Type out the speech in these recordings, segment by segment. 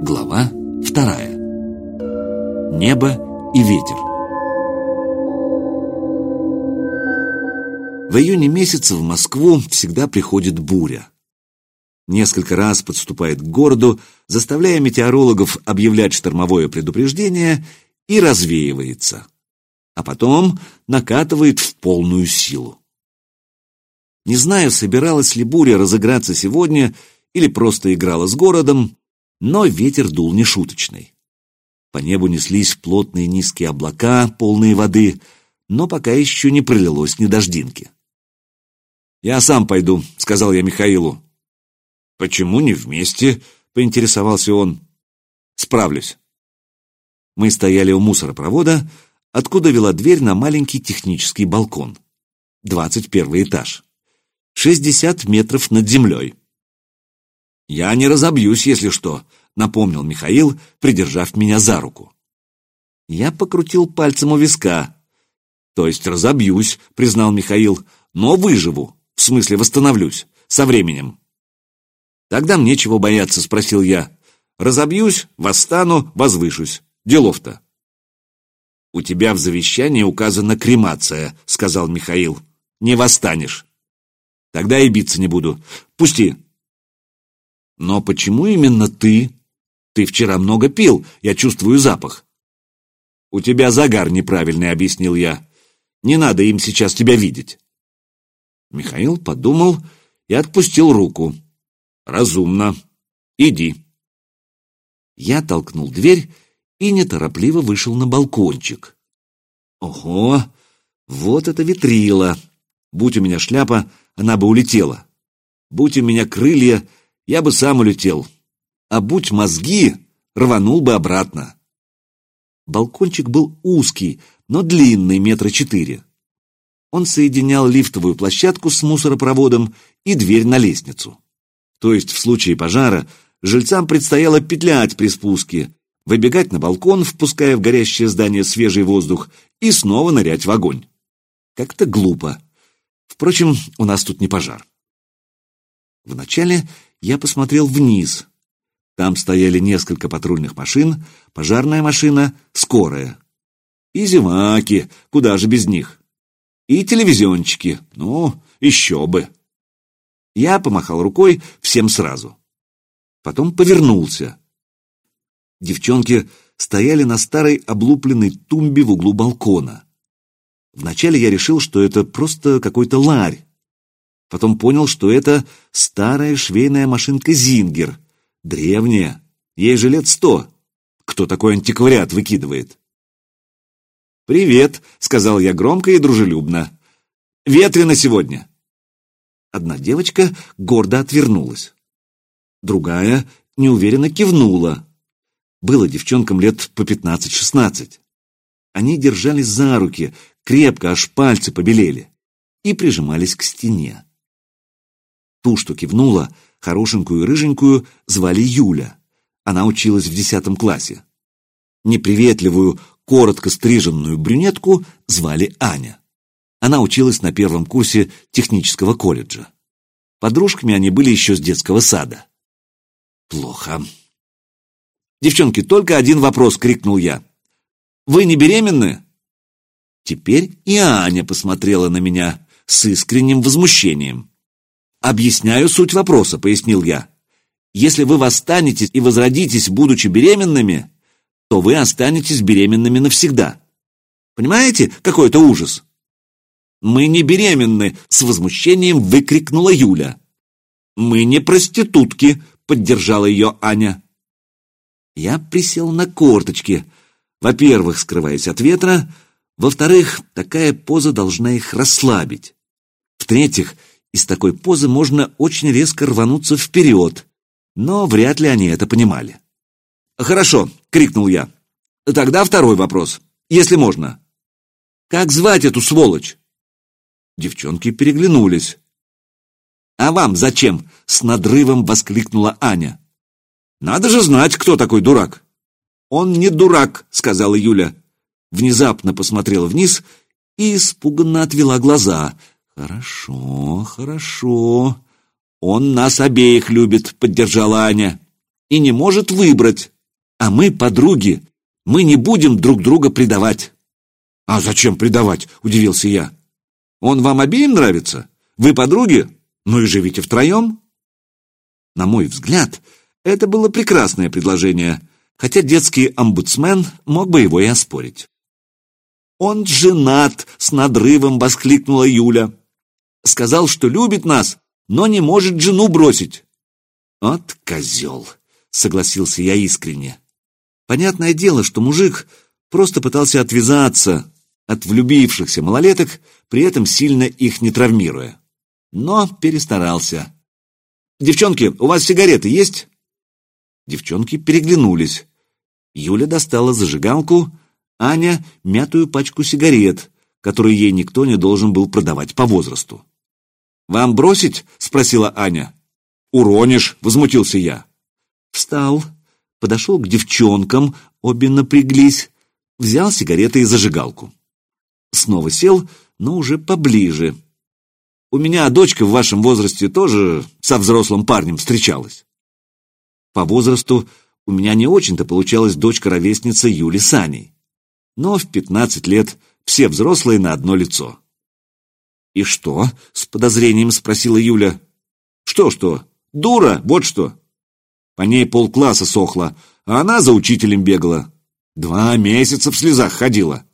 Глава 2. Небо и ветер. В июне месяце в Москву всегда приходит буря. Несколько раз подступает к городу, заставляя метеорологов объявлять штормовое предупреждение, и развеивается. А потом накатывает в полную силу. Не знаю, собиралась ли буря разыграться сегодня или просто играла с городом, но ветер дул нешуточный. По небу неслись плотные низкие облака, полные воды, но пока еще не пролилось ни дождинки. «Я сам пойду», — сказал я Михаилу. «Почему не вместе?» — поинтересовался он. «Справлюсь». Мы стояли у мусоропровода, откуда вела дверь на маленький технический балкон. 21 этаж. 60 метров над землей. «Я не разобьюсь, если что», — напомнил Михаил, придержав меня за руку. Я покрутил пальцем у виска. «То есть разобьюсь», — признал Михаил, — «но выживу, в смысле восстановлюсь, со временем». «Тогда мне чего бояться?» — спросил я. «Разобьюсь, восстану, возвышусь. Делов-то». «У тебя в завещании указана кремация», — сказал Михаил. «Не восстанешь». «Тогда и биться не буду. Пусти». «Но почему именно ты? Ты вчера много пил, я чувствую запах». «У тебя загар неправильный», — объяснил я. «Не надо им сейчас тебя видеть». Михаил подумал и отпустил руку. «Разумно. Иди». Я толкнул дверь и неторопливо вышел на балкончик. Ого, вот это ветрило! Будь у меня шляпа, она бы улетела. Будь у меня крылья, я бы сам улетел. А будь мозги, рванул бы обратно. Балкончик был узкий, но длинный, 4 метра. Он соединял лифтовую площадку с мусоропроводом и дверь на лестницу. То есть в случае пожара жильцам предстояло петлять при спуске, выбегать на балкон, впуская в горящее здание свежий воздух, и снова нырять в огонь. Как-то глупо. Впрочем, у нас тут не пожар. Вначале я посмотрел вниз. Там стояли несколько патрульных машин, пожарная машина, скорая. И зеваки, куда же без них. И телевизиончики, ну, еще бы. Я помахал рукой всем сразу. Потом повернулся. Девчонки стояли на старой облупленной тумбе в углу балкона. Вначале я решил, что это просто какой-то ларь. Потом понял, что это старая швейная машинка «Зингер». Древняя, ей же лет 100. Кто такой антиквариат выкидывает? «Привет», — сказал я громко и дружелюбно. «Ветрено сегодня». Одна девочка гордо отвернулась. Другая неуверенно кивнула. Было девчонкам лет по 15-16. Они держались за руки, крепко, аж пальцы побелели, и прижимались к стене. Ту, что кивнула, хорошенькую и рыженькую, звали Юля. Она училась в 10 классе. Неприветливую, коротко стриженную брюнетку звали Аня. Она училась на 1 курсе технического колледжа. Подружками они были еще с детского сада. Плохо. «Девчонки, только один вопрос!» — крикнул я. «Вы не беременны?» Теперь и Аня посмотрела на меня с искренним возмущением. «Объясняю суть вопроса», — пояснил я. «Если вы восстанете и возродитесь, будучи беременными, то вы останетесь беременными навсегда. Понимаете, какой это ужас?» «Мы не беременны!» — с возмущением выкрикнула Юля. «Мы не проститутки!» — поддержала ее Аня. Я присел на корточки. Во-первых, скрываясь от ветра. Во-вторых, такая поза должна их расслабить. В-третьих, из такой позы можно очень резко рвануться вперед. Но вряд ли они это понимали. «Хорошо!» — крикнул я. «Тогда второй вопрос, если можно. Как звать эту сволочь?» Девчонки переглянулись. «А вам зачем?» — с надрывом воскликнула Аня. «Надо же знать, кто такой дурак». «Он не дурак», — сказала Юля. Внезапно посмотрела вниз и испуганно отвела глаза. «Хорошо, хорошо. Он нас обеих любит», — поддержала Аня. «И не может выбрать. А мы подруги, мы не будем друг друга предавать». «А зачем предавать?» — удивился я. «Он вам обеим нравится? Вы подруги? Ну и живите втроем». На мой взгляд, это было прекрасное предложение, хотя детский омбудсмен мог бы его и оспорить. «Он женат!» — с надрывом воскликнула Юля. «Сказал, что любит нас, но не может жену бросить». «От козел!» — согласился я искренне. Понятное дело, что мужик просто пытался отвязаться от влюбившихся малолеток, при этом сильно их не травмируя. Но перестарался. «Девчонки, у вас сигареты есть?» Девчонки переглянулись. Юля достала зажигалку, Аня — мятую пачку сигарет, которую ей никто не должен был продавать по возрасту. «Вам бросить?» — спросила Аня. «Уронишь», — возмутился я. Встал, подошел к девчонкам, обе напряглись, взял сигареты и зажигалку. Снова сел, но уже поближе. «У меня дочка в вашем возрасте тоже со взрослым парнем встречалась». По возрасту у меня не очень-то получалась дочка-ровесница Юли с Аней. Но в 15 лет все взрослые на одно лицо. «И что?» — с подозрением спросила Юля. «Что? Дура, вот что!» По ней полкласса сохла, а она за учителем бегала. 2 месяца в слезах ходила.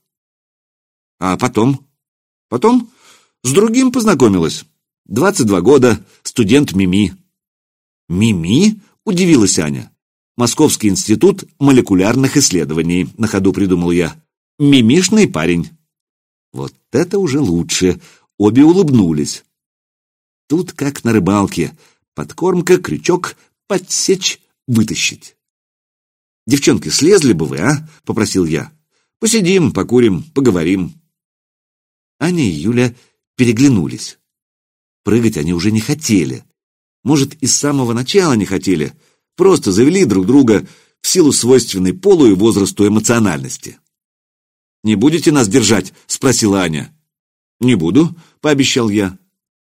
А потом? Потом с другим познакомилась. 22 года, студент МИМИ. «МИМИ?» — удивилась Аня. «Московский институт молекулярных исследований», — на ходу придумал я. «Мимишный парень». Вот это уже лучше. Обе улыбнулись. Тут как на рыбалке. Подкормка, крючок, подсечь, вытащить. «Девчонки, слезли бы вы, а?» — попросил я. «Посидим, покурим, поговорим». Аня и Юля переглянулись. Прыгать они уже не хотели. Может, и с самого начала не хотели, просто завели друг друга в силу свойственной полу и возрасту эмоциональности. «Не будете нас держать?» — спросила Аня. «Не буду», — пообещал я.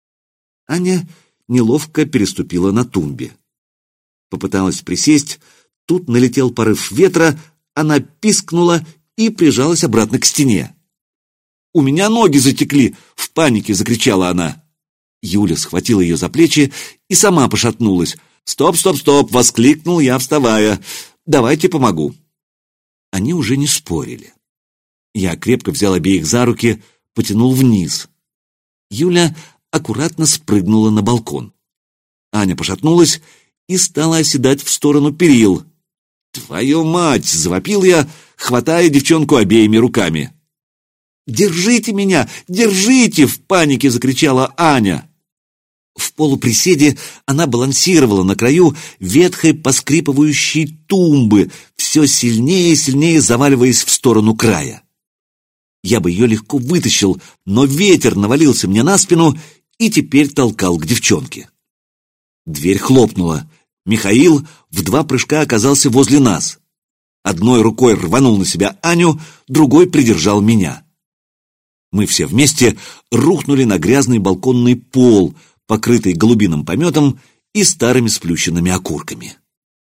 Аня неловко переступила на тумбе. Попыталась присесть, тут налетел порыв ветра, она пискнула и прижалась обратно к стене. «У меня ноги затекли!» — в панике закричала она. Юля схватила ее за плечи и сама пошатнулась. «Стоп!» — воскликнул я, вставая. «Давайте помогу». Они уже не спорили. Я крепко взял обеих за руки, потянул вниз. Юля аккуратно спрыгнула на балкон. Аня пошатнулась и стала оседать в сторону перил. «Твою мать!» — завопил я, хватая девчонку обеими руками. «Держите меня! Держите!» — в панике закричала Аня. В полуприседе она балансировала на краю ветхой поскрипывающей тумбы, все сильнее и сильнее заваливаясь в сторону края. Я бы ее легко вытащил, но ветер навалился мне на спину и теперь толкал к девчонке. Дверь хлопнула. Михаил в 2 прыжка оказался возле нас. Одной рукой рванул на себя Аню, другой придержал меня. Мы все вместе рухнули на грязный балконный пол, покрытый голубиным пометом и старыми сплющенными окурками.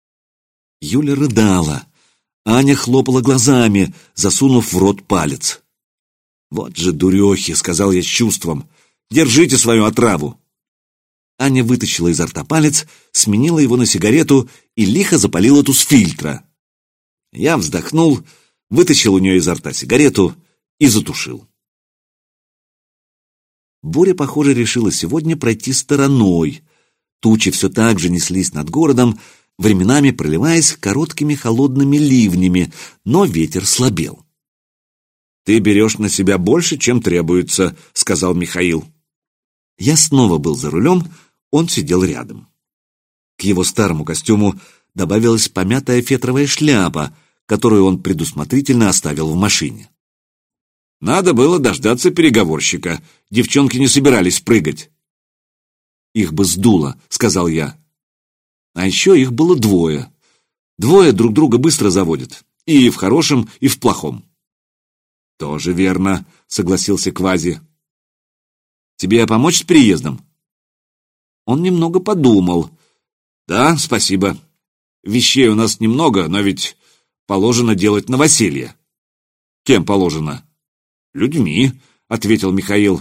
Юля рыдала. Аня хлопала глазами, засунув в рот палец. «Вот же дурехи!» — сказал я с чувством. «Держите свою отраву!» Аня вытащила изо рта палец, сменила его на сигарету и лихо запалила ту с фильтра. Я вздохнул, вытащил у нее изо рта сигарету и затушил. Буря, похоже, решила сегодня пройти стороной. Тучи все так же неслись над городом, временами проливаясь короткими холодными ливнями, но ветер слабел. «Ты берешь на себя больше, чем требуется», — сказал Михаил. Я снова был за рулем, он сидел рядом. К его старому костюму добавилась помятая фетровая шляпа, которую он предусмотрительно оставил в машине. Надо было дождаться переговорщика. Девчонки не собирались прыгать. «Их бы сдуло», — сказал я. А еще их было 2. 2 друг друга быстро заводят. И в хорошем, и в плохом. «Тоже верно», — согласился Квази. «Тебе помочь с переездом?» Он немного подумал. «Да, спасибо. Вещей у нас немного, но ведь положено делать новоселье. Кем положено? Людьми, ответил Михаил.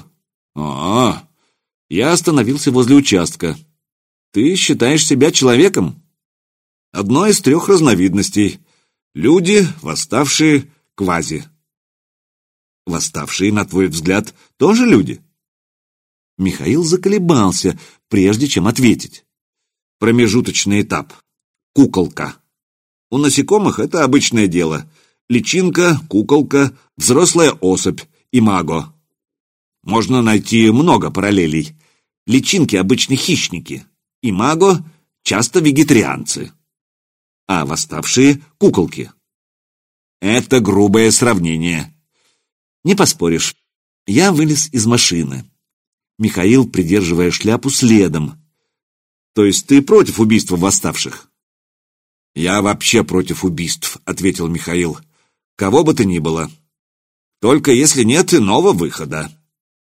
Я остановился возле участка. Ты считаешь себя человеком? Одно из 3 разновидностей. Люди, восставшие, квази. Восставшие, на твой взгляд, тоже люди? Михаил заколебался, прежде чем ответить. Промежуточный этап. Куколка. У насекомых это обычное дело. Личинка, куколка, взрослая особь, имаго. Можно найти много параллелей. Личинки обычно хищники. Имаго часто вегетарианцы. А восставшие — куколки. Это грубое сравнение. Не поспоришь. Я вылез из машины. Михаил, придерживая шляпу, следом. То есть ты против убийства восставших? Я вообще против убийств, ответил Михаил. Кого бы то ни было. Только если нет иного выхода.